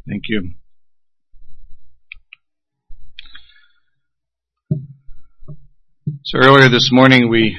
Thank you. So earlier this morning we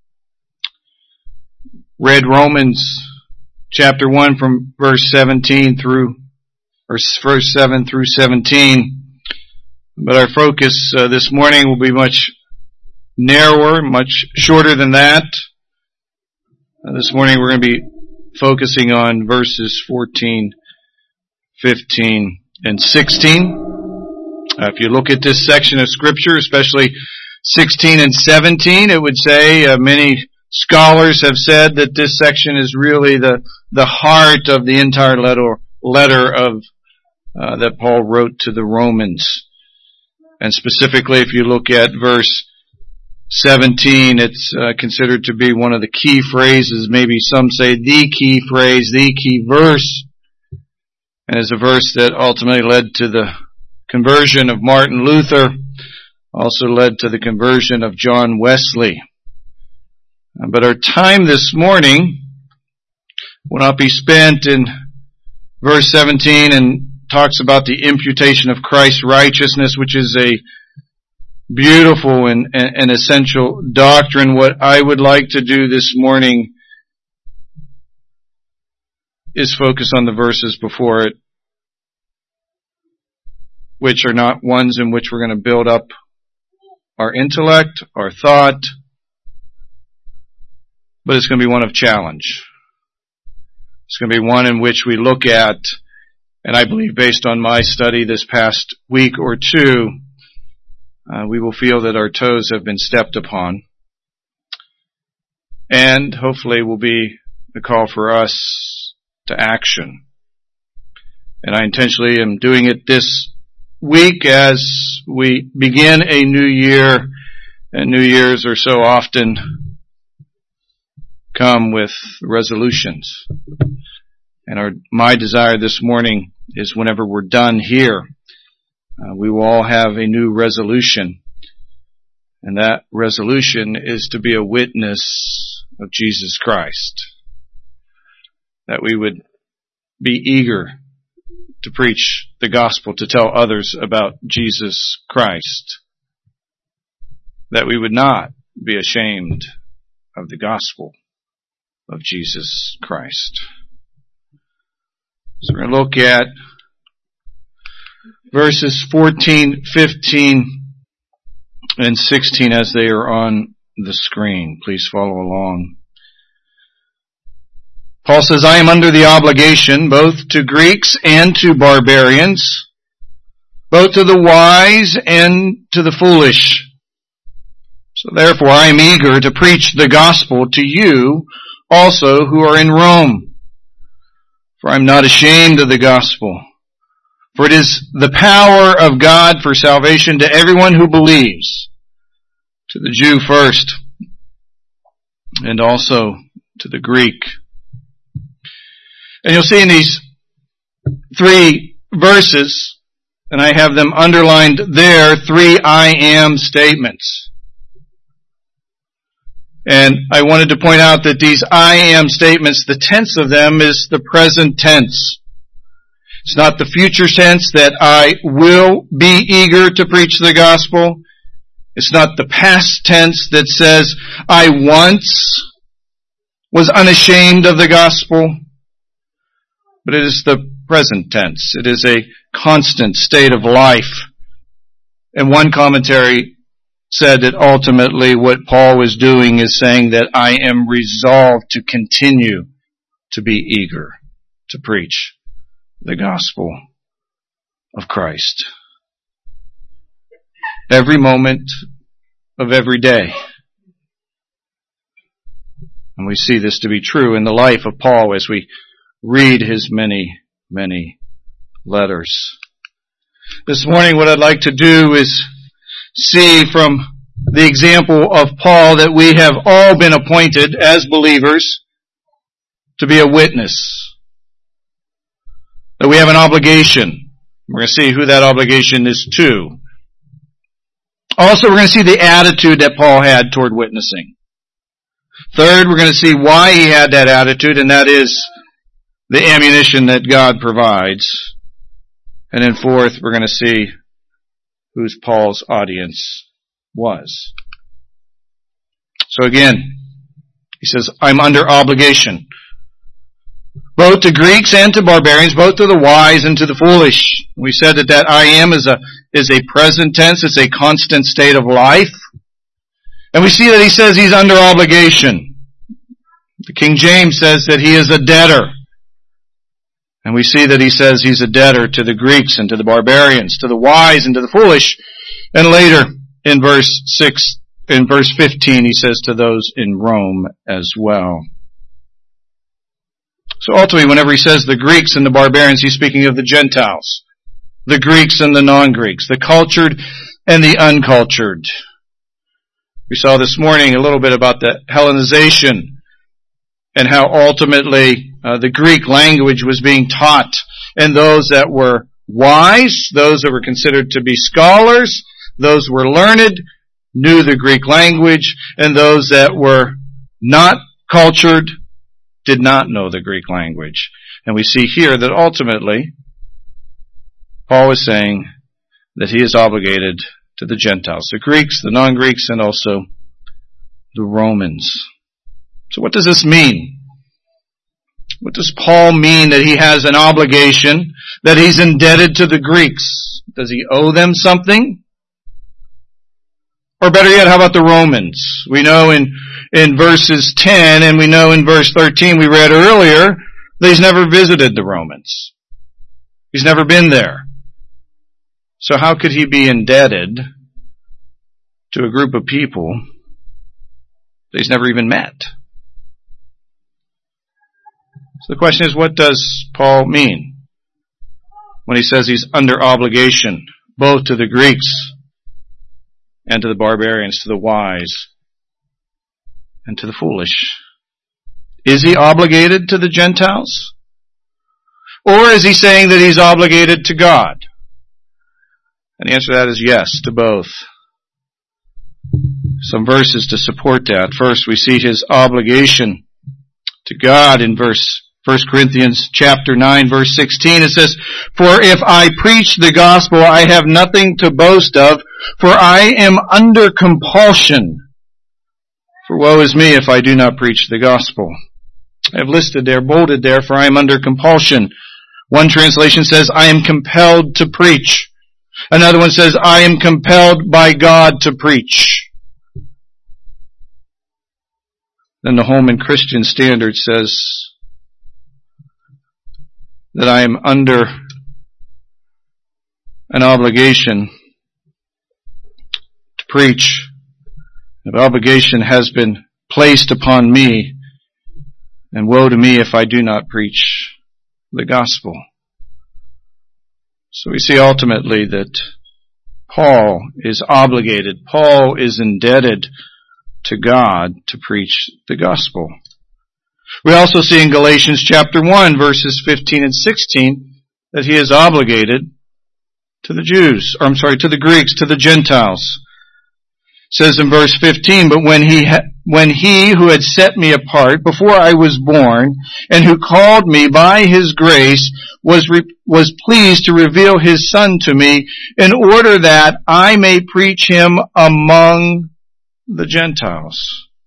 read Romans chapter 1 from verse 17 through, or verse 7 through 17. But our focus this morning will be much narrower, much shorter than that. This morning we're going to be focusing on verses 14, 15, and 16. If you look at this section of Scripture, especially 16 and 17, it would say, many scholars have said that this section is really the heart of the entire letter of that Paul wrote to the Romans. And specifically, if you look at verse 17, it's considered to be one of the key phrases, maybe some say the key phrase, the key verse, and is a verse that ultimately led to the conversion of Martin Luther, also led to the conversion of John Wesley. But our time this morning will not be spent in verse 17 and talks about the imputation of Christ's righteousness, which is a beautiful and essential doctrine. What I would like to do this morning is focus on the verses before it, which are not ones in which we're going to build up our intellect, our thought, but it's going to be one of challenge. It's going to be one in which we look at, and I believe based on my study this past week or two, we will feel that our toes have been stepped upon, and hopefully will be the call for us to action. And I intentionally am doing it this week as we begin a new year, and New Year's are so often come with resolutions. And my desire this morning is whenever we're done here, we will all have a new resolution. And that resolution is to be a witness of Jesus Christ. That we would be eager to preach the gospel, to tell others about Jesus Christ. That we would not be ashamed of the gospel of Jesus Christ. So we're going to look at verses 14, 15, and 16 as they are on the screen. Please follow along. Paul says, I am under the obligation both to Greeks and to barbarians, both to the wise and to the foolish. So therefore I am eager to preach the gospel to you also who are in Rome. For I am not ashamed of the gospel. For it is the power of God for salvation to everyone who believes, to the Jew first, and also to the Greek. And you'll see in these 3 verses, and I have them underlined there, 3 I am statements. And I wanted to point out that these I am statements, the tense of them is the present tense. It's not the future tense that I will be eager to preach the gospel. It's not the past tense that says I once was unashamed of the gospel. But it is the present tense. It is a constant state of life. And one commentary said that ultimately what Paul was doing is saying that I am resolved to continue to be eager to preach the gospel of Christ. Every moment of every day. And we see this to be true in the life of Paul as we read his many, many letters. This morning what I'd like to do is see from the example of Paul that we have all been appointed as believers to be a witness. That we have an obligation. We're going to see who that obligation is to. Also, we're going to see the attitude that Paul had toward witnessing. Third, we're going to see why he had that attitude, and that is the ammunition that God provides. And then fourth, we're going to see whose Paul's audience was. So again, he says, I'm under obligation, both to Greeks and to barbarians, both to the wise and to the foolish. We said that I am is a present tense. It's a constant state of life. And we see that he says he's under obligation. The King James says that he is a debtor. And we see that he says he's a debtor to the Greeks and to the barbarians, to the wise and to the foolish. And later in verse 15, he says to those in Rome as well. So ultimately, whenever he says the Greeks and the barbarians, he's speaking of the Gentiles, the Greeks and the non-Greeks, the cultured and the uncultured. We saw this morning a little bit about the Hellenization and how ultimately the Greek language was being taught, and those that were wise, those that were considered to be scholars, those who were learned, knew the Greek language, and those that were not cultured did not know the Greek language. And we see here that ultimately Paul is saying that he is obligated to the Gentiles, the Greeks, the non-Greeks, and also the Romans. So what does this mean? What does Paul mean that he has an obligation, that he's indebted to the Greeks? Does he owe them something? Or better yet, how about the Romans? We know in verses 10 and we know in verse 13 we read earlier that he's never visited the Romans. He's never been there. So how could he be indebted to a group of people that he's never even met? So the question is, what does Paul mean when he says he's under obligation both to the Greeks and to the barbarians, to the wise and to the foolish? Is he obligated to the Gentiles? Or is he saying that he's obligated to God? And the answer to that is yes, to both. Some verses to support that. First, we see his obligation to God in 1 Corinthians chapter 9, verse 16. It says, "For if I preach the gospel, I have nothing to boast of, for I am under compulsion. For woe is me if I do not preach the gospel." I have listed there, bolded there, for I am under compulsion. One translation says, I am compelled to preach. Another one says, I am compelled by God to preach. Then the Holman Christian Standard says that I am under an obligation to preach. The obligation has been placed upon me, and woe to me if I do not preach the gospel. So we see ultimately that Paul is obligated, Paul is indebted to God to preach the gospel. We also see in Galatians chapter 1, verses 15 and 16, that he is obligated to the Jews, to the Greeks, to the Gentiles. It says in verse 15, "But when he who had set me apart before I was born, and who called me by his grace, was pleased to reveal his Son to me, in order that I may preach him among the Gentiles."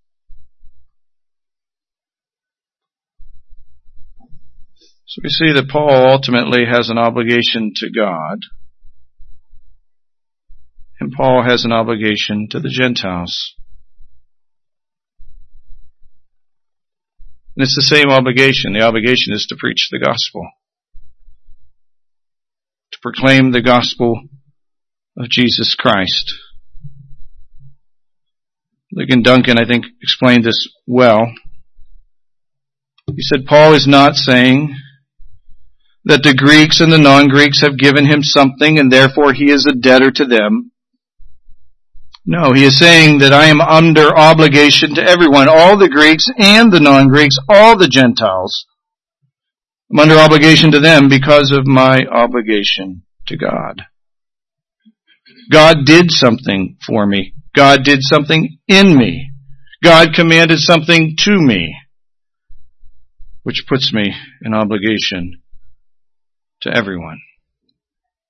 So we see that Paul ultimately has an obligation to God, and Paul has an obligation to the Gentiles. And it's the same obligation. The obligation is to preach the gospel, to proclaim the gospel of Jesus Christ. Ligon Duncan, I think, explained this well. He said, Paul is not saying that the Greeks and the non-Greeks have given him something and therefore he is a debtor to them. No, he is saying that I am under obligation to everyone, all the Greeks and the non-Greeks, all the Gentiles. I'm under obligation to them because of my obligation to God. God did something for me. God did something in me. God commanded something to me, which puts me in obligation to everyone.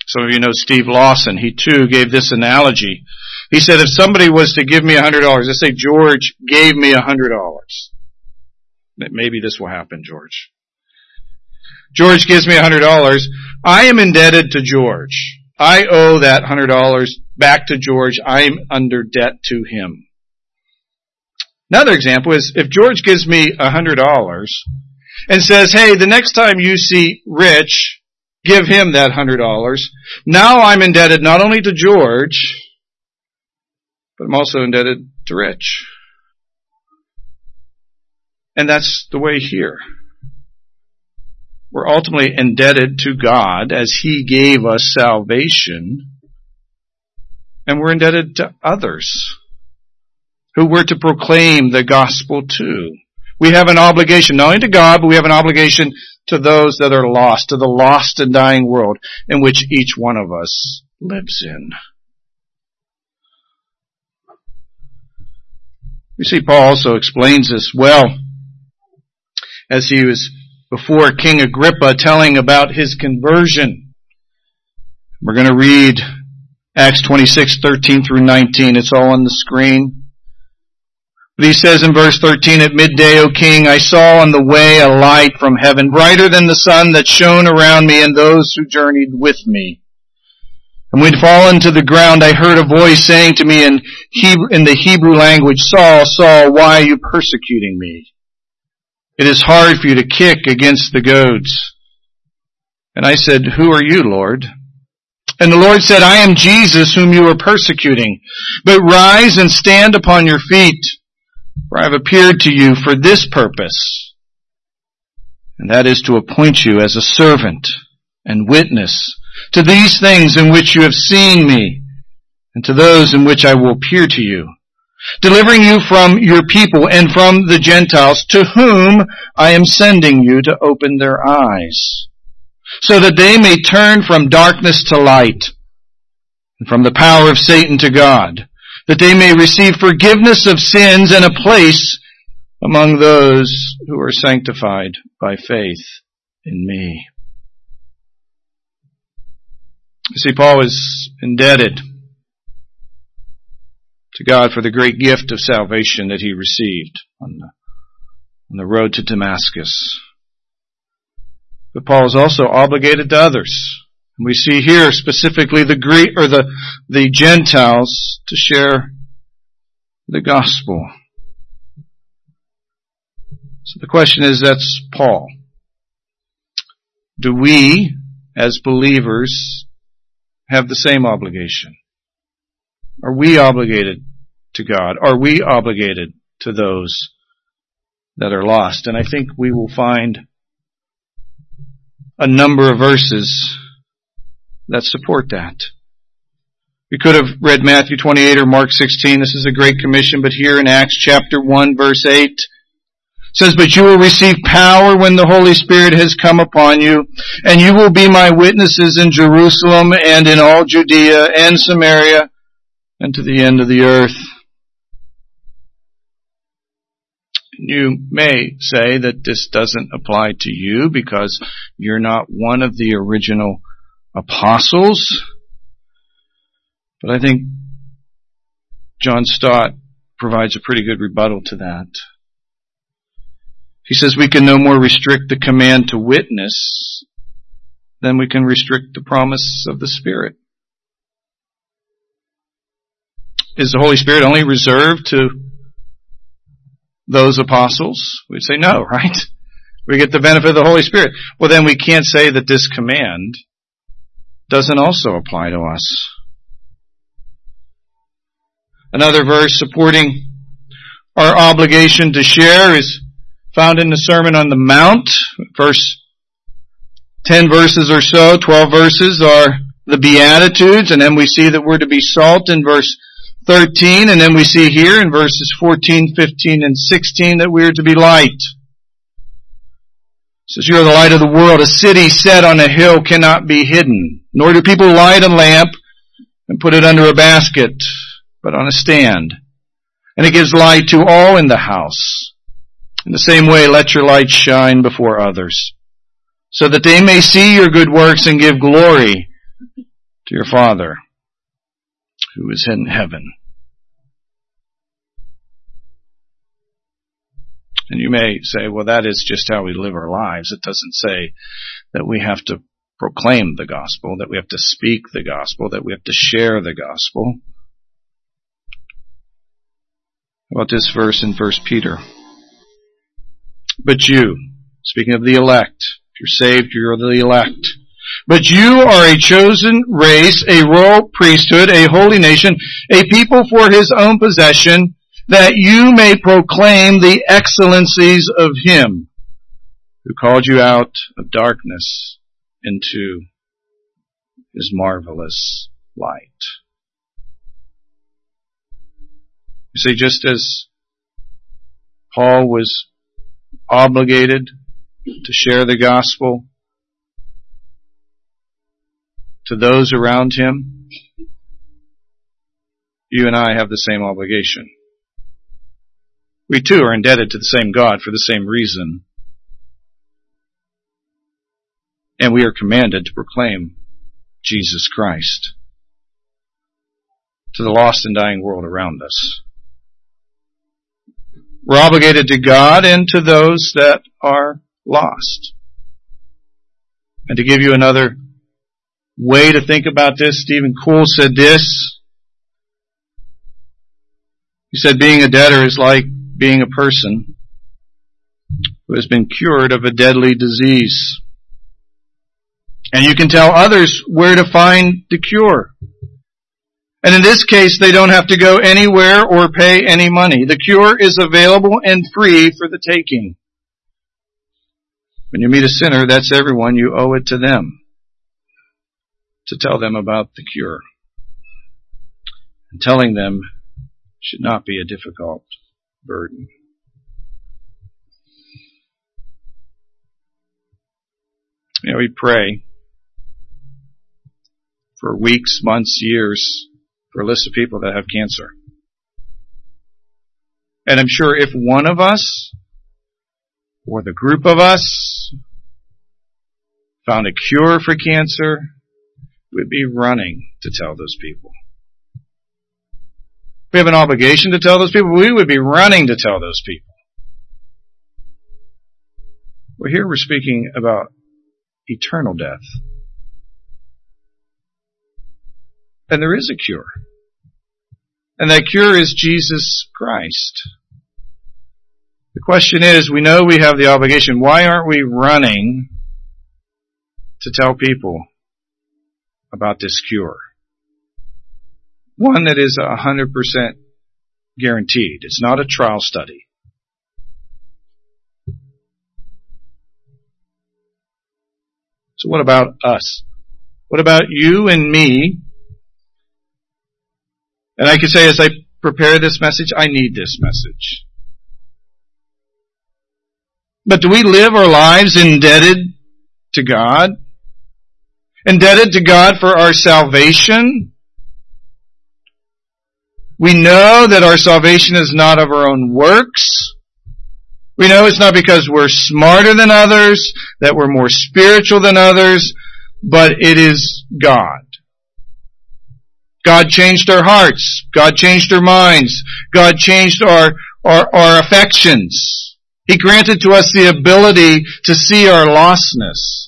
Some of you know Steve Lawson. He too gave this analogy. He said if somebody was to give me $100, let's say George gave me $100. Maybe this will happen, George. George gives me $100. I am indebted to George. I owe that $100 back to George. I'm under debt to him. Another example is if George gives me $100 and says, hey, the next time you see Rich, give him that $100. Now I'm indebted not only to George, but I'm also indebted to Rich. And that's the way here. We're ultimately indebted to God as He gave us salvation, and we're indebted to others who we're to proclaim the gospel to. We have an obligation not only to God, but we have an obligation to those that are lost, to the lost and dying world in which each one of us lives in. You see, Paul also explains this well as he was before King Agrippa telling about his conversion. We're going to read Acts 26:13 through 19. It's all on the screen. But he says in verse 13, at midday, O king, I saw on the way a light from heaven, brighter than the sun, that shone around me and those who journeyed with me. And when we'd fallen to the ground, I heard a voice saying to me in the Hebrew language, Saul, Saul, why are you persecuting me? It is hard for you to kick against the goads. And I said, who are you, Lord? And the Lord said, I am Jesus whom you are persecuting. But rise and stand upon your feet, for I have appeared to you for this purpose. And that is to appoint you as a servant and witness to these things in which you have seen me, and to those in which I will appear to you, delivering you from your people and from the Gentiles, to whom I am sending you to open their eyes, so that they may turn from darkness to light, and from the power of Satan to God, that they may receive forgiveness of sins and a place among those who are sanctified by faith in me. You see, Paul is indebted to God for the great gift of salvation that he received on the road to Damascus. But Paul is also obligated to others. And we see here specifically the Greek or the Gentiles to share the gospel. So the question is, that's Paul. Do we, as believers, have the same obligation? Are we obligated to God? Are we obligated to those that are lost? And I think we will find a number of verses that support that. We could have read Matthew 28 or Mark 16. This is a great commission, but here in Acts chapter 1 verse 8, it says, but you will receive power when the Holy Spirit has come upon you, and you will be my witnesses in Jerusalem and in all Judea and Samaria and to the end of the earth. You may say that this doesn't apply to you because you're not one of the original apostles. But I think John Stott provides a pretty good rebuttal to that. He says we can no more restrict the command to witness than we can restrict the promise of the Spirit. Is the Holy Spirit only reserved to those apostles? We'd say no, right? We get the benefit of the Holy Spirit. Well, then we can't say that this command doesn't also apply to us. Another verse supporting our obligation to share is found in the Sermon on the Mount. Verse 10 verses or so, 12 verses are the Beatitudes, and then we see that we're to be salt in verse 13, and then we see here in verses 14, 15, and 16 that we are to be light. It says, you are the light of the world. A city set on a hill cannot be hidden, nor do people light a lamp and put it under a basket, but on a stand. And it gives light to all in the house. In the same way, let your light shine before others, so that they may see your good works and give glory to your Father who is in heaven. And you may say, well, that is just how we live our lives. It doesn't say that we have to proclaim the gospel, that we have to speak the gospel, that we have to share the gospel. How about this verse in 1 Peter? But you, speaking of the elect, if you're saved, you're the elect. But you are a chosen race, a royal priesthood, a holy nation, a people for his own possession, that you may proclaim the excellencies of him who called you out of darkness into his marvelous light. You see, just as Paul was obligated to share the gospel to those around him, you and I have the same obligation. We too are indebted to the same God for the same reason. And we are commanded to proclaim Jesus Christ to the lost and dying world around us. We're obligated to God and to those that are lost. And to give you another way to think about this, Stephen Coole said this. He said, being a debtor is like being a person who has been cured of a deadly disease. And you can tell others where to find the cure. And in this case, they don't have to go anywhere or pay any money. The cure is available and free for the taking. When you meet a sinner, that's everyone. You owe it to them to tell them about the cure. And telling them should not be a difficult burden. You know, we pray for weeks, months, years for a list of people that have cancer. And I'm sure if one of us or the group of us found a cure for cancer, we'd be running to tell those people. We have an obligation to tell those people. We would be running to tell those people. Well, here we're speaking about eternal death. And there is a cure. And that cure is Jesus Christ. The question is, we know we have the obligation. Why aren't we running to tell people about this cure? One that is 100% guaranteed. It's not a trial study. So what about us? What about you and me? And I could say as I prepare this message, I need this message. But do we live our lives indebted to God? Indebted to God for our salvation? We know that our salvation is not of our own works. We know it's not because we're smarter than others, that we're more spiritual than others, but it is God. God changed our hearts. God changed our minds. God changed our affections. He granted to us the ability to see our lostness.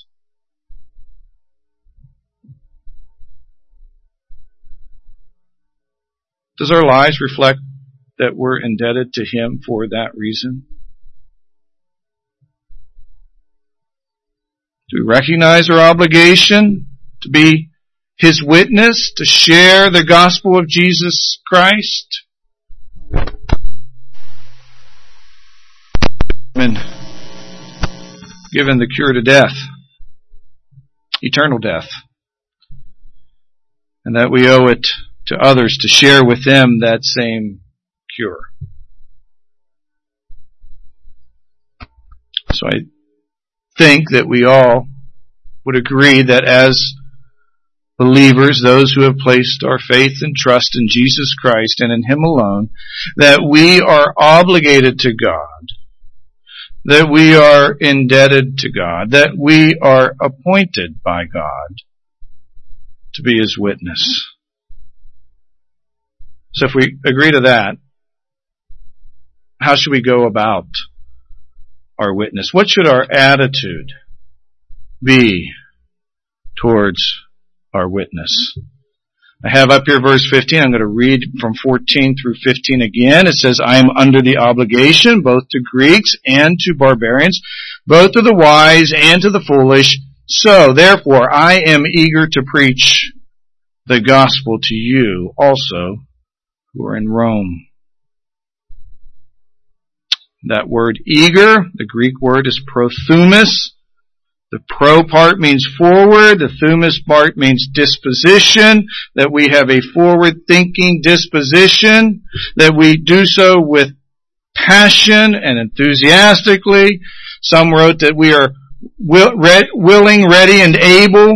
Does our lives reflect that we're indebted to Him for that reason? Do we recognize our obligation to be His witness, to share the gospel of Jesus Christ? And given the cure to death, eternal death, and that we owe it to others to share with them that same cure. So I think that we all would agree that as believers, those who have placed our faith and trust in Jesus Christ and in Him alone, that we are obligated to God, that we are indebted to God, that we are appointed by God to be His witness. So if we agree to that, how should we go about our witness? What should our attitude be towards our witness? I have up here verse 15. I'm going to read from 14 through 15 again. It says, I am under the obligation both to Greeks and to barbarians, both to the wise and to the foolish. So, therefore, I am eager to preach the gospel to you also who are in Rome. That word eager, the Greek word is prothumus. The pro part means forward. The thumus part means disposition, that we have a forward-thinking disposition, that we do so with passion and enthusiastically. Some wrote that we are willing, ready, and able.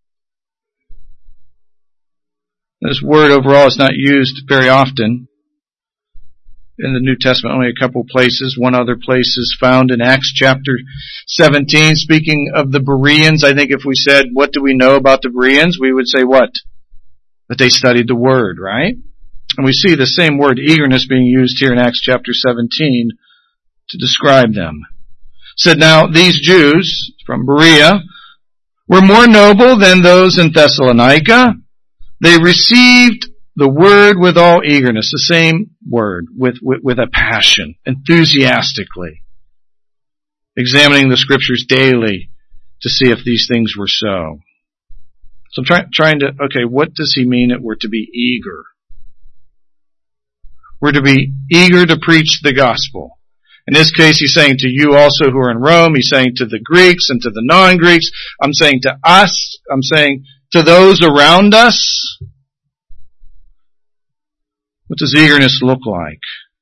This word overall is not used very often in the New Testament, only a couple places. One other place is found in Acts chapter 17, speaking of the Bereans. I think if we said, what do we know about the Bereans? We would say what? That they studied the Word, right? And we see the same word, eagerness, being used here in Acts chapter 17 to describe them. It said, now these Jews from Berea were more noble than those in Thessalonica. They received the word with all eagerness, the same word, with a passion, enthusiastically, examining the scriptures daily to see if these things were so. So I'm trying to, okay, what does he mean that we're to be eager? We're to be eager to preach the gospel. In this case, he's saying to you also who are in Rome, he's saying to the Greeks and to the non-Greeks, I'm saying to us, I'm saying to those around us. What does eagerness look like?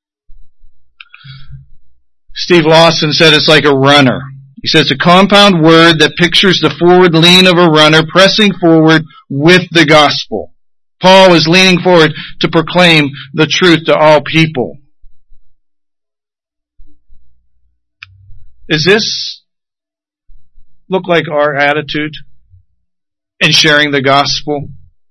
Steve Lawson said it's like a runner. He says it's a compound word that pictures the forward lean of a runner pressing forward with the gospel. Paul is leaning forward to proclaim the truth to all people. Does this look like our attitude in sharing the gospel?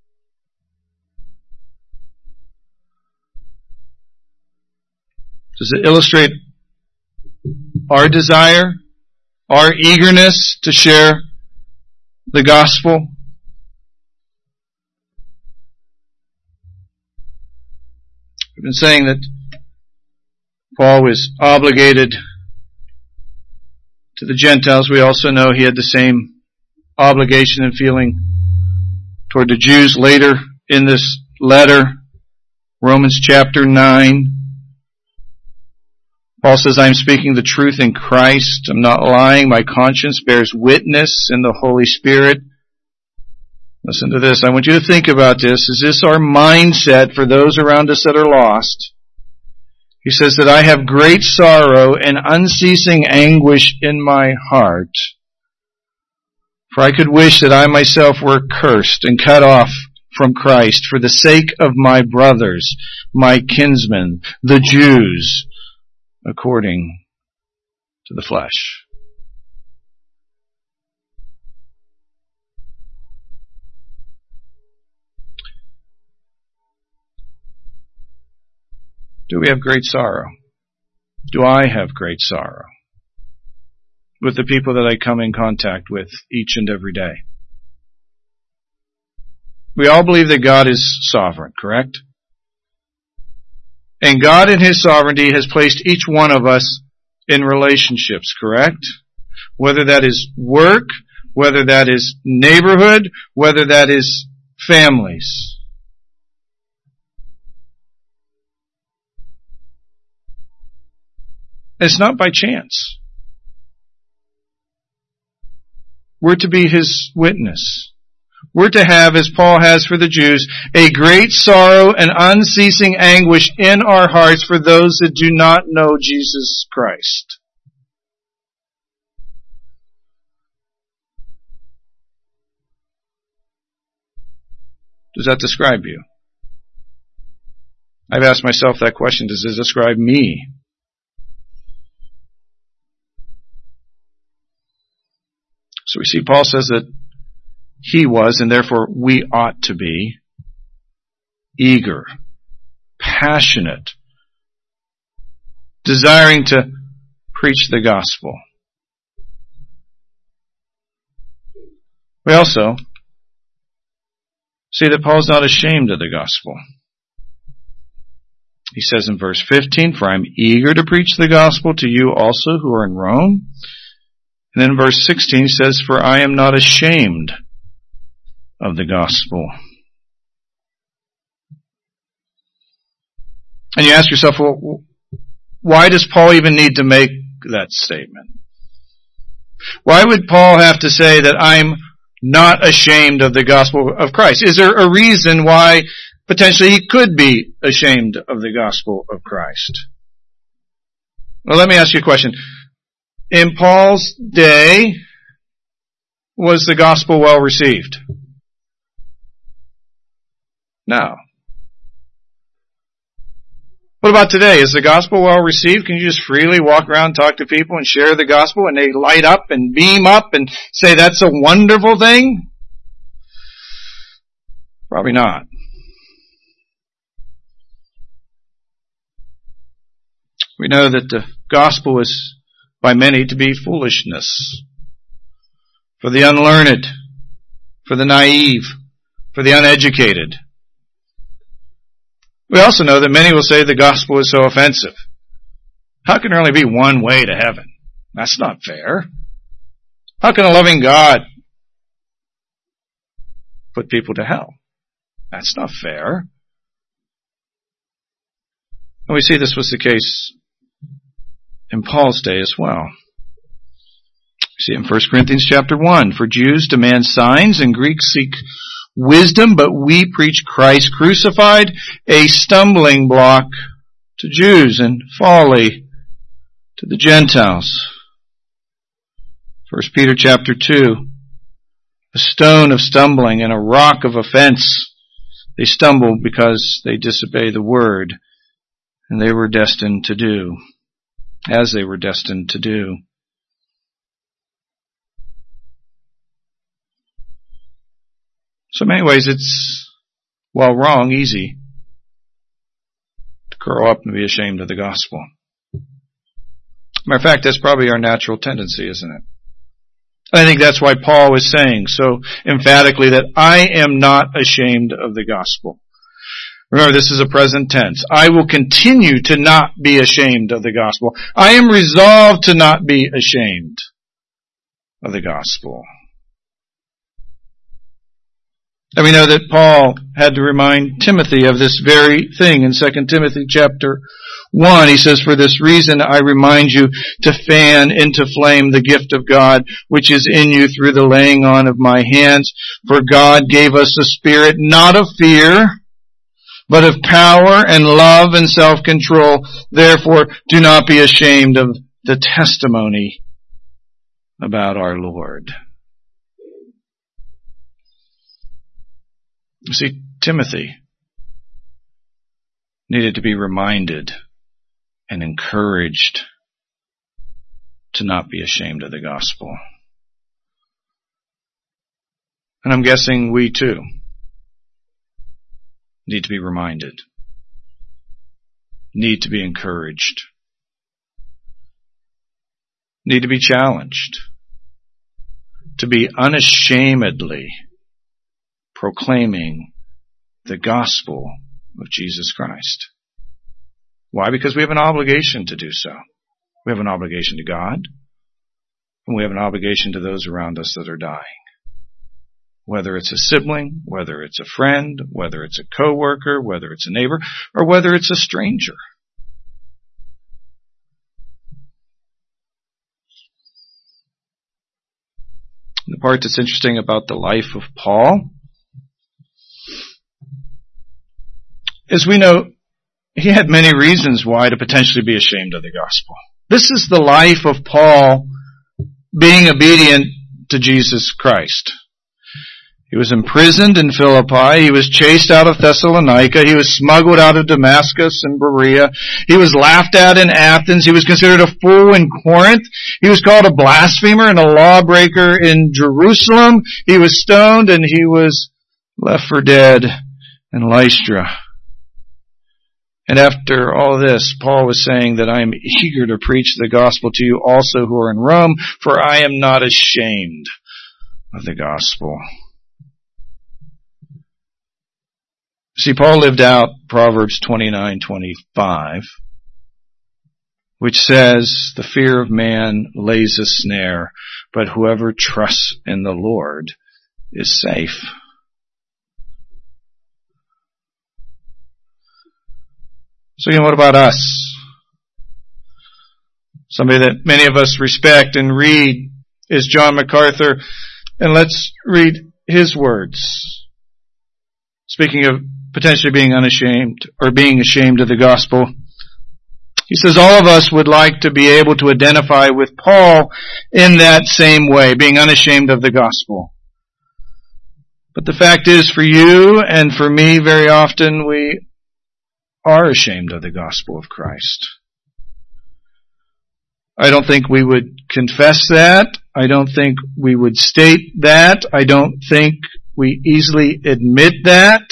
Does it illustrate our desire, our eagerness to share the gospel? We've been saying that Paul was obligated to the Gentiles. We also know he had the same obligation and feeling toward the Jews later in this letter, Romans chapter 9. Paul says, I am speaking the truth in Christ. I'm not lying. My conscience bears witness in the Holy Spirit. Listen to this. I want you to think about this. Is this our mindset for those around us that are lost? He says that I have great sorrow and unceasing anguish in my heart. For I could wish that I myself were cursed and cut off from Christ for the sake of my brothers, my kinsmen, the Jews, according to the flesh. Do we have great sorrow? Do I have great sorrow with the people that I come in contact with each and every day? We all believe that God is sovereign, correct? And God in His sovereignty has placed each one of us in relationships, correct? Whether that is work, whether that is neighborhood, whether that is families. It's not by chance. We're to be His witness. We're to have, as Paul has for the Jews, a great sorrow and unceasing anguish in our hearts for those that do not know Jesus Christ. Does that describe you? I've asked myself that question. Does it describe me? So we see Paul says that he was, and therefore we ought to be eager, passionate, desiring to preach the gospel. We also see that Paul's not ashamed of the gospel. He says in verse 15, "For I am eager to preach the gospel to you also who are in Rome." And then in verse 16 he says, "For I am not ashamed of the gospel." And you ask yourself, well, why does Paul even need to make that statement? Why would Paul have to say that I'm not ashamed of the gospel of Christ? Is there a reason why potentially he could be ashamed of the gospel of Christ? Well, let me ask you a question. In Paul's day, was the gospel well received? No. What about today? Is the gospel well received? Can you just freely walk around, talk to people, and share the gospel, and they light up and beam up and say that's a wonderful thing? Probably not. We know that the gospel is by many to be foolishness for the unlearned, for the naive, for the uneducated. We also know that many will say the gospel is so offensive. How can there only be one way to heaven? That's not fair. How can a loving God put people to hell? That's not fair. And we see this was the case in Paul's day as well. We see it in 1 Corinthians chapter 1. "For Jews demand signs and Greeks seek wisdom, but we preach Christ crucified, a stumbling block to Jews and folly to the Gentiles." 1 Peter chapter 2. "A stone of stumbling and a rock of offense. They stumble because they disobey the word, and they were destined to do, as they were destined to do." So in many ways it's, while wrong, easy to grow up and be ashamed of the gospel. Matter of fact, that's probably our natural tendency, isn't it? I think that's why Paul is saying so emphatically that I am not ashamed of the gospel. Remember, this is a present tense. I will continue to not be ashamed of the gospel. I am resolved to not be ashamed of the gospel. And we know that Paul had to remind Timothy of this very thing in 2 Timothy chapter 1. He says, "For this reason I remind you to fan into flame the gift of God, which is in you through the laying on of my hands. For God gave us a spirit not of fear, but of power and love and self-control. Therefore, do not be ashamed of the testimony about our Lord." You see, Timothy needed to be reminded and encouraged to not be ashamed of the gospel. And I'm guessing we too need to be reminded, need to be encouraged, need to be challenged to be unashamedly proclaiming the gospel of Jesus Christ. Why? Because we have an obligation to do so. We have an obligation to God, and we have an obligation to those around us that are dying. Whether it's a sibling, whether it's a friend, whether it's a coworker, whether it's a neighbor, or whether it's a stranger. The part that's interesting about the life of Paul is we know he had many reasons why to potentially be ashamed of the gospel. This is the life of Paul being obedient to Jesus Christ. He was imprisoned in Philippi. He was chased out of Thessalonica. He was smuggled out of Damascus and Berea. He was laughed at in Athens. He was considered a fool in Corinth. He was called a blasphemer and a lawbreaker in Jerusalem. He was stoned and he was left for dead in Lystra. And after all this, Paul was saying that I am eager to preach the gospel to you also who are in Rome, for I am not ashamed of the gospel. See, Paul lived out Proverbs 29:25, which says, the fear of man lays a snare, but whoever trusts in the Lord is safe. So again, what about us? Somebody that many of us respect and read is John MacArthur, and let's read his words. Speaking of potentially being unashamed or being ashamed of the gospel. He says all of us would like to be able to identify with Paul in that same way, being unashamed of the gospel. But the fact is, for you and for me, very often we are ashamed of the gospel of Christ. I don't think we would confess that. I don't think we would state that. I don't think we easily admit that.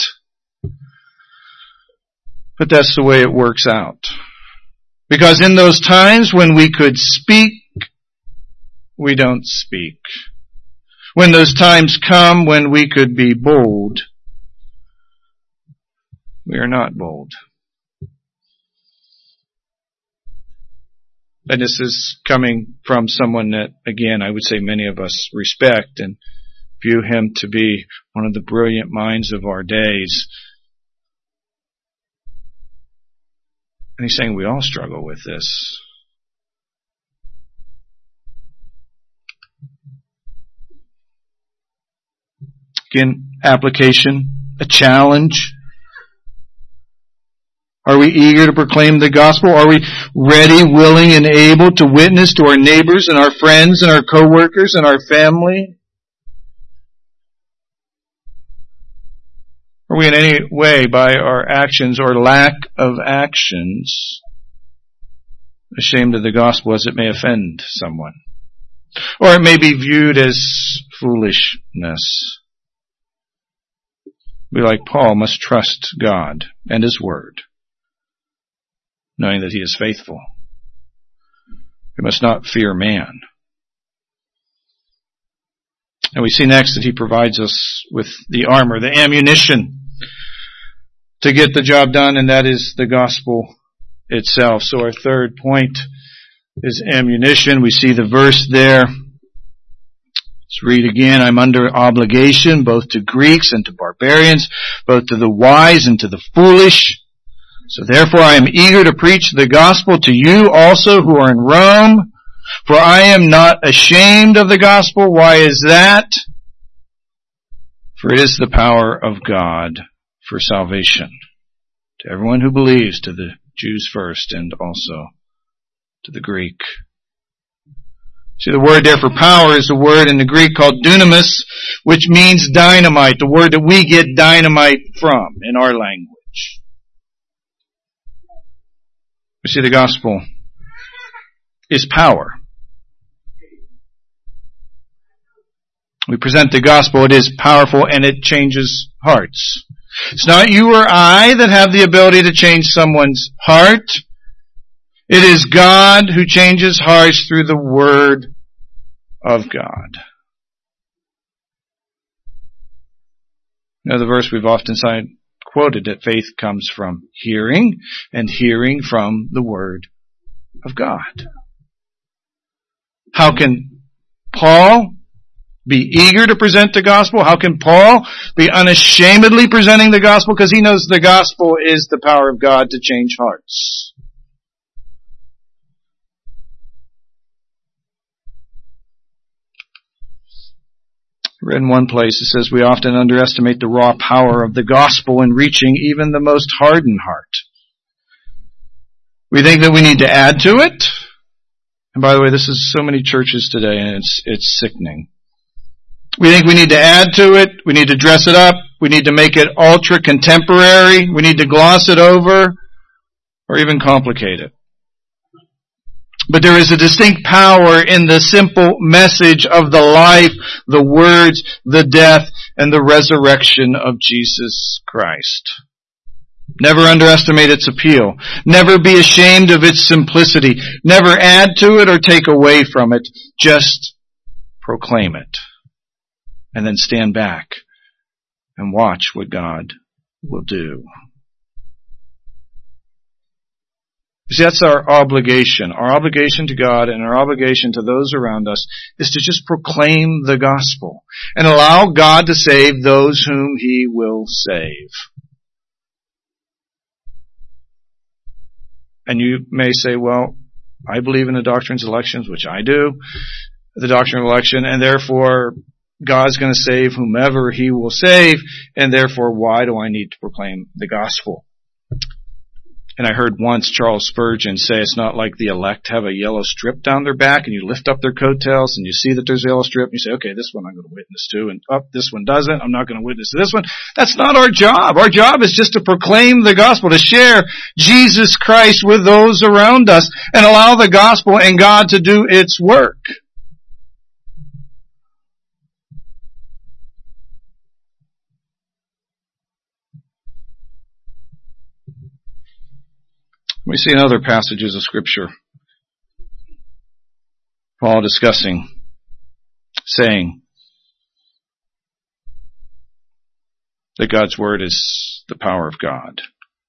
But that's the way it works out. Because in those times when we could speak, we don't speak. When those times come when we could be bold, we are not bold. And this is coming from someone that, again, I would say many of us respect and view him to be one of the brilliant minds of our days. And he's saying we all struggle with this. Again, application, a challenge. Are we eager to proclaim the gospel? Are we ready, willing, and able to witness to our neighbors and our friends and our co-workers and our family? Are we in any way, by our actions or lack of actions, ashamed of the gospel as it may offend someone? Or it may be viewed as foolishness. We, like Paul, must trust God and His Word, knowing that He is faithful. We must not fear man. And we see next that He provides us with the armor, the ammunition to get the job done, and that is the gospel itself. So our third point is ammunition. We see the verse there. Let's read again. I'm under obligation both to Greeks and to barbarians, both to the wise and to the foolish. So therefore I am eager to preach the gospel to you also who are in Rome, for I am not ashamed of the gospel. Why is that? For it is the power of God for salvation to everyone who believes, to the Jews first and also to the Greek. See, the word there for power is the word in the Greek called dunamis, which means dynamite, the word that we get dynamite from in our language. We see the gospel is power. We present the gospel, it is powerful and it changes hearts. It's not you or I that have the ability to change someone's heart. It is God who changes hearts through the Word of God. Now, the verse we've often quoted, that faith comes from hearing, and hearing from the Word of God. How can Paul be eager to present the gospel? How can Paul be unashamedly presenting the gospel? Because he knows the gospel is the power of God to change hearts. I read in one place, it says we often underestimate the raw power of the gospel in reaching even the most hardened heart. We think that we need to add to it. And by the way, this is so many churches today, and it's sickening. We think we need to add to it. We need to dress it up. We need to make it ultra contemporary. We need to gloss it over or even complicate it. But there is a distinct power in the simple message of the life, the words, the death, and the resurrection of Jesus Christ. Never underestimate its appeal. Never be ashamed of its simplicity. Never add to it or take away from it. Just proclaim it. And then stand back and watch what God will do. You see, that's our obligation. Our obligation to God and our obligation to those around us is to just proclaim the gospel and allow God to save those whom He will save. And you may say, well, I believe in the doctrines of elections, which I do, the doctrine of election, and therefore God's going to save whomever He will save, and therefore why do I need to proclaim the gospel? And I heard once Charles Spurgeon say it's not like the elect have a yellow strip down their back and you lift up their coattails and you see that there's a yellow strip and you say, okay, this one I'm going to witness to, and this one doesn't. I'm not going to witness to this one. That's not our job. Our job is just to proclaim the gospel, to share Jesus Christ with those around us and allow the gospel and God to do its work. We see in other passages of Scripture Paul discussing, saying that God's Word is the power of God.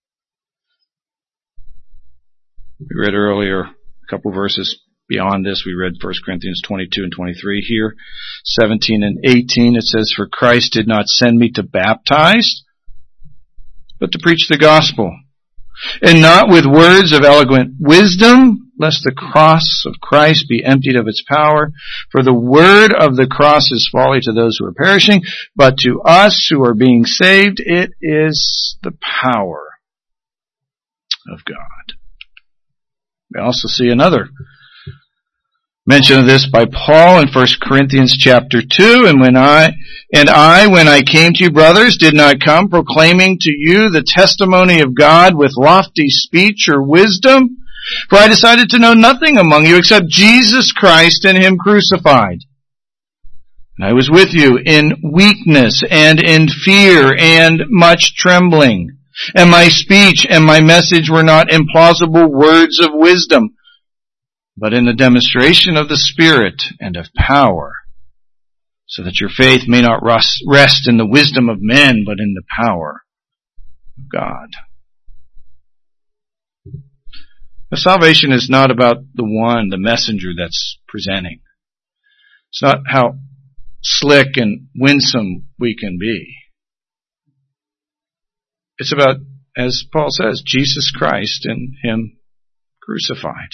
We read earlier, a couple verses beyond this, we read 1 Corinthians 22 and 23 here. 17 and 18, it says, "For Christ did not send me to baptize, but to preach the gospel. And not with words of eloquent wisdom, lest the cross of Christ be emptied of its power. For the word of the cross is folly to those who are perishing, but to us who are being saved, it is the power of God." We also see another mention of this by Paul in 1 Corinthians chapter 2, and when I, when I came to you, brothers, did not come proclaiming to you the testimony of God with lofty speech or wisdom, for I decided to know nothing among you except Jesus Christ and Him crucified. And I was with you in weakness and in fear and much trembling. And my speech and my message were not implausible words of wisdom, but in the demonstration of the Spirit and of power, so that your faith may not rest in the wisdom of men, but in the power of God. The salvation is not about the messenger that's presenting. It's not how slick and winsome we can be. It's about, as Paul says, Jesus Christ and Him crucified.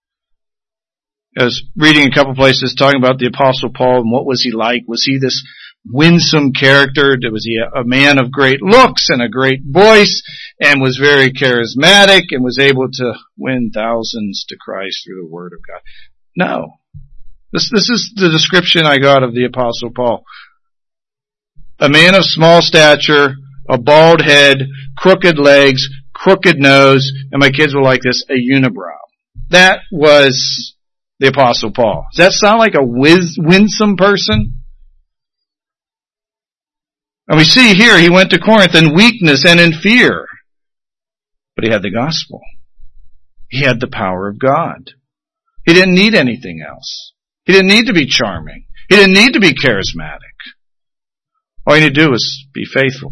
I was reading a couple places talking about the Apostle Paul and what was he like. Was he this winsome character? Was he a man of great looks and a great voice and was very charismatic and was able to win thousands to Christ through the Word of God? No. This is the description I got of the Apostle Paul. A man of small stature, a bald head, crooked legs, crooked nose, and my kids will like this, a unibrow. That was the Apostle Paul. Does that sound like a winsome person? And we see here he went to Corinth in weakness and in fear. But he had the gospel. He had the power of God. He didn't need anything else. He didn't need to be charming. He didn't need to be charismatic. All you need to do is be faithful.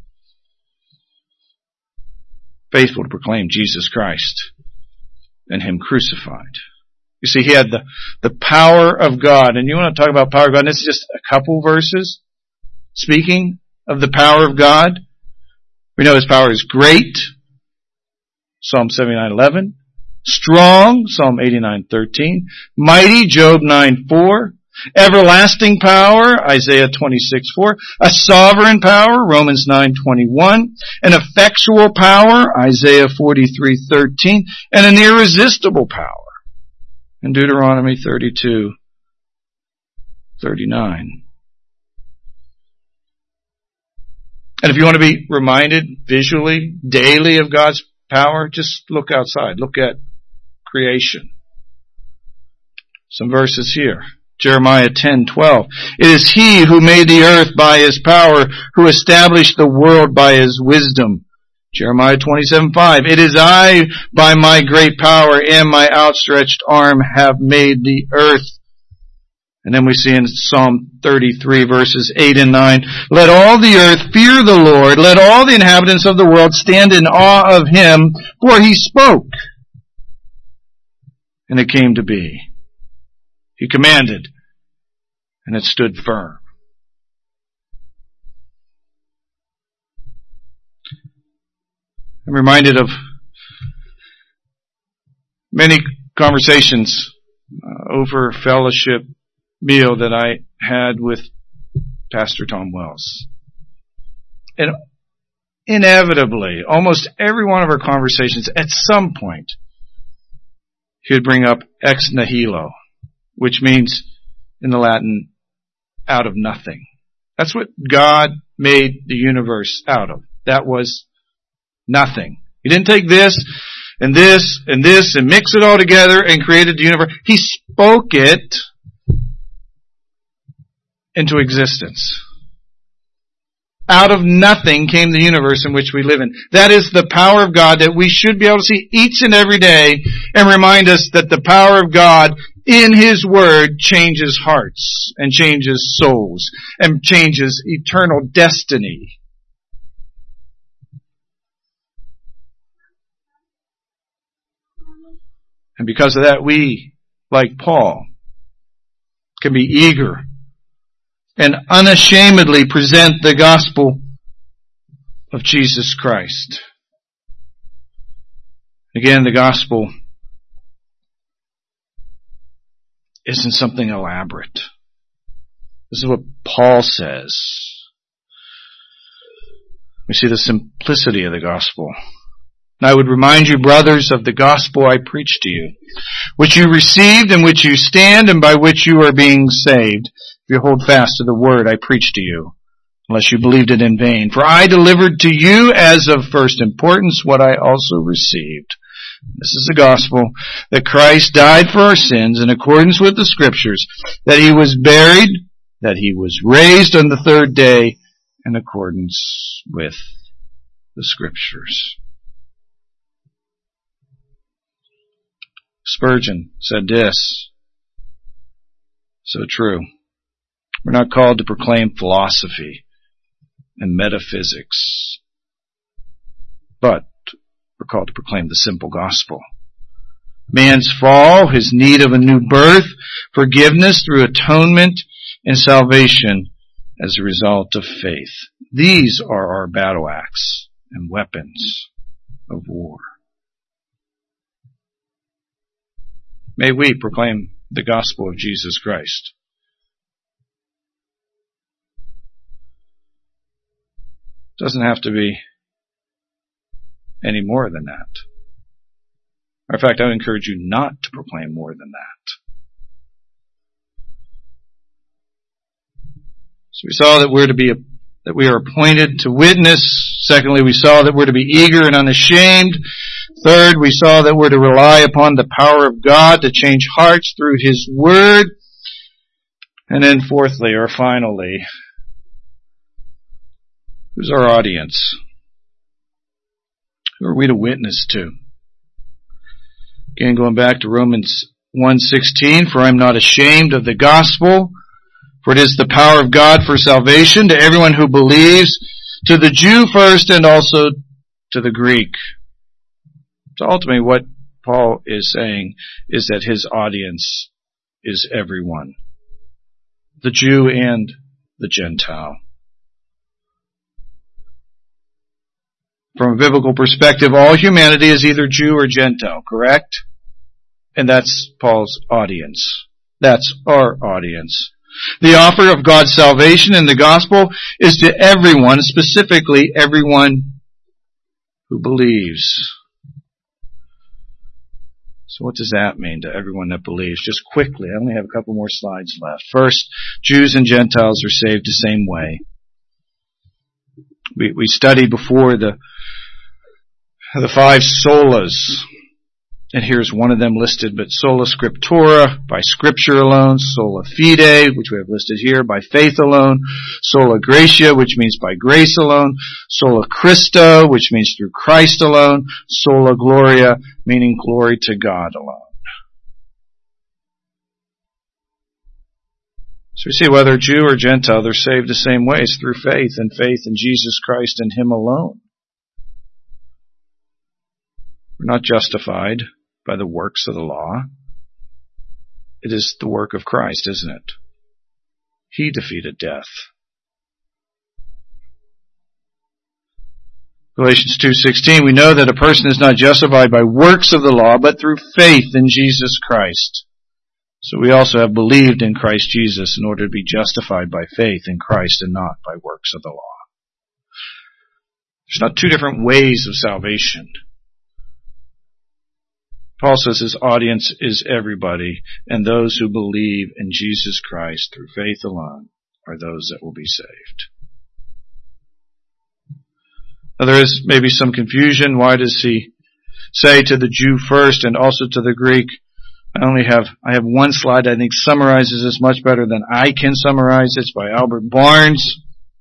Faithful to proclaim Jesus Christ and Him crucified. You see, he had the power of God. And you want to talk about power of God, and this is just a couple verses speaking of the power of God. We know His power is great, Psalm 79:11. Strong, Psalm 89:13. Mighty, Job 9:4. Everlasting power, Isaiah 26:4. A sovereign power, Romans 9:21. An effectual power, Isaiah 43:13. And an irresistible power, in Deuteronomy 32:39. And if you want to be reminded visually, daily of God's power, just look outside. Look at creation. Some verses here. Jeremiah 10:12. It is He who made the earth by His power, who established the world by His wisdom. Jeremiah 27:5. It is I, by my great power and my outstretched arm, have made the earth. And then we see in Psalm 33 verses 8 and 9, let all the earth fear the Lord, let all the inhabitants of the world stand in awe of Him, for He spoke, and it came to be. He commanded, and it stood firm. I'm reminded of many conversations over fellowship meal that I had with Pastor Tom Wells. And inevitably, almost every one of our conversations, at some point, he would bring up ex nihilo, which means, in the Latin, out of nothing. That's what God made the universe out of. That was nothing. He didn't take this and this and this and mix it all together and created the universe. He spoke it into existence. Out of nothing came the universe in which we live in. That is the power of God that we should be able to see each and every day and remind us that the power of God in His Word changes hearts and changes souls and changes eternal destiny. And because of that, we, like Paul, can be eager and unashamedly present the gospel of Jesus Christ. Again, the gospel isn't something elaborate. This is what Paul says. We see the simplicity of the gospel. And I would remind you, brothers, of the gospel I preached to you, which you received, in which you stand, and by which you are being saved, if you hold fast to the word I preached to you, unless you believed it in vain. For I delivered to you as of first importance what I also received. This is the gospel, that Christ died for our sins in accordance with the Scriptures, that He was buried, that He was raised on the third day in accordance with the Scriptures. Spurgeon said this, so true. We're not called to proclaim philosophy and metaphysics, but we're called to proclaim the simple gospel. Man's fall, his need of a new birth, forgiveness through atonement, and salvation as a result of faith. These are our battle axe and weapons of war. May we proclaim the gospel of Jesus Christ. It doesn't have to be any more than that. In fact, I would encourage you not to proclaim more than that. So we saw that we are appointed to witness. Secondly, we saw that we're to be eager and unashamed. Third, we saw that we're to rely upon the power of God to change hearts through His Word. And then fourthly, or finally, who's our audience? Who are we to witness to? Again, going back to Romans 1:16, for I am not ashamed of the gospel, for it is the power of God for salvation to everyone who believes, to the Jew first and also to the Greek. So ultimately what Paul is saying is that his audience is everyone, the Jew and the Gentile. From a biblical perspective, all humanity is either Jew or Gentile, correct? And that's Paul's audience. That's our audience. The offer of God's salvation in the gospel is to everyone, specifically everyone who believes. So what does that mean to everyone that believes? Just quickly, I only have a couple more slides left. First, Jews and Gentiles are saved the same way. We studied before the 5 solas. And here's one of them listed, but sola scriptura, by scripture alone, sola fide, which we have listed here, by faith alone, sola gratia, which means by grace alone, sola Christo, which means through Christ alone, sola gloria, meaning glory to God alone. So we see whether Jew or Gentile, they're saved the same way. It's through faith, and faith in Jesus Christ and Him alone. We're not justified by the works of the law. It is the work of Christ, isn't it? He defeated death. Galatians 2:16, we know that a person is not justified by works of the law, but through faith in Jesus Christ. So we also have believed in Christ Jesus in order to be justified by faith in Christ and not by works of the law. There's not 2 different ways of salvation. Paul says his audience is everybody, and those who believe in Jesus Christ through faith alone are those that will be saved. Now there is maybe some confusion. Why does he say to the Jew first and also to the Greek? I have one slide I think summarizes this much better than I can summarize. It's by Albert Barnes.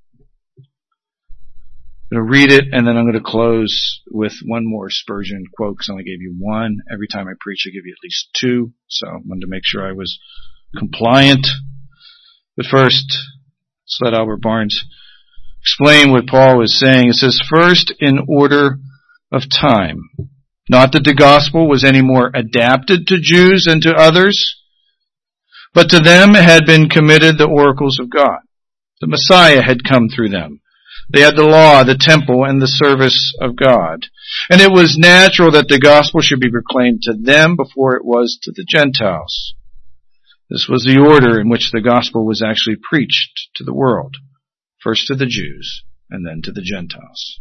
I'm going to read it, and then I'm going to close with one more Spurgeon quote, because I only gave you one. Every time I preach, I give you at least 2, so I wanted to make sure I was compliant. But first, let's let Albert Barnes explain what Paul is saying. It says, first, in order of time. Not that the gospel was any more adapted to Jews and to others, but to them had been committed the oracles of God. The Messiah had come through them. They had the law, the temple, and the service of God. And it was natural that the gospel should be proclaimed to them before it was to the Gentiles. This was the order in which the gospel was actually preached to the world. First to the Jews, and then to the Gentiles.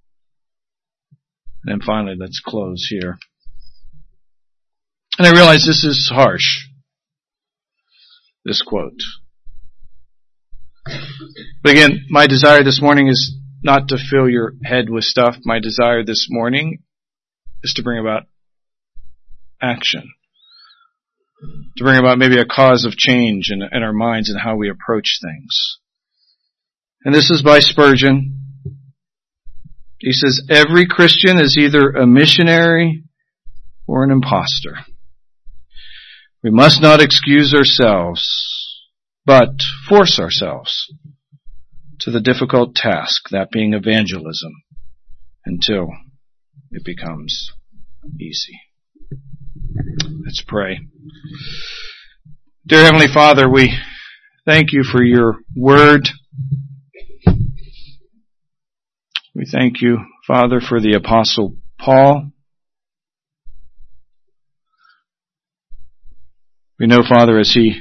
And then finally, let's close here. And I realize this is harsh, this quote. But again, my desire this morning is not to fill your head with stuff. My desire this morning is to bring about action. To bring about maybe a cause of change in our minds and how we approach things. And this is by Spurgeon. He says, every Christian is either a missionary or an impostor. We must not excuse ourselves, but force ourselves to the difficult task, that being evangelism, until it becomes easy. Let's pray. Dear Heavenly Father, we thank you for your word. We thank you, Father, for the Apostle Paul. We know, Father, as he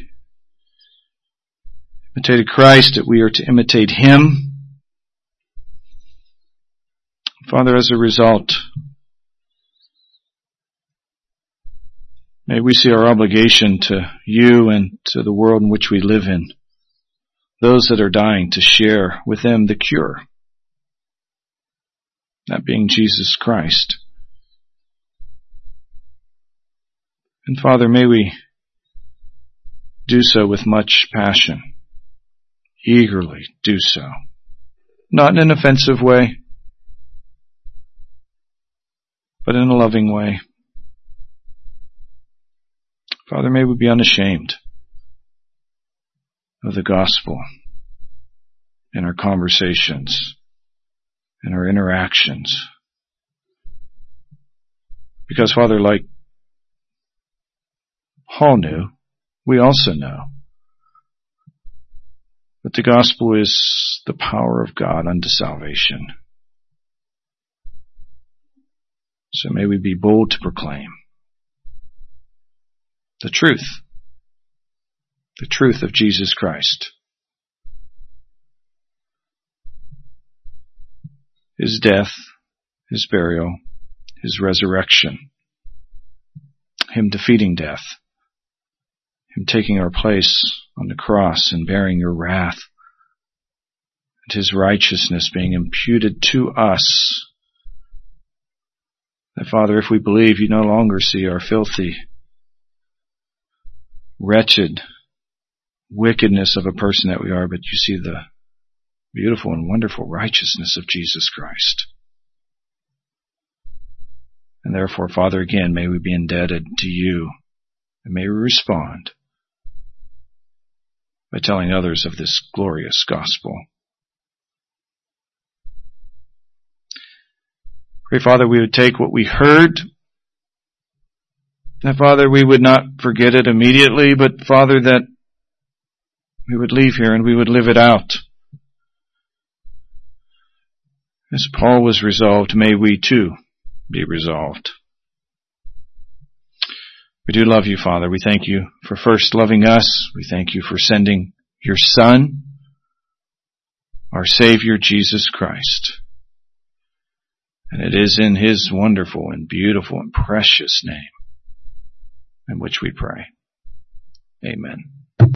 imitated Christ, that we are to imitate him. Father, as a result, may we see our obligation to you and to the world in which we live in, those that are dying, to share with them the cure, that being Jesus Christ. And Father, may we do so with much passion, eagerly do so, not in an offensive way, but in a loving way. Father, may we be unashamed of the gospel in our conversations, in our interactions. Because, Father, like Paul knew, we also know that the gospel is the power of God unto salvation. So may we be bold to proclaim the truth of Jesus Christ, his death, his burial, his resurrection, him defeating death, him taking our place on the cross and bearing your wrath, and His righteousness being imputed to us. That, Father, if we believe, You no longer see our filthy, wretched wickedness of a person that we are, but You see the beautiful and wonderful righteousness of Jesus Christ. And therefore, Father, again, may we be indebted to You, and may we respond by telling others of this glorious gospel. Pray, Father, we would take what we heard, that, Father, we would not forget it immediately, but, Father, that we would leave here and we would live it out. As Paul was resolved, may we too be resolved. We do love You, Father. We thank You for first loving us. We thank You for sending Your Son, our Savior, Jesus Christ. And it is in His wonderful and beautiful and precious name in which we pray. Amen.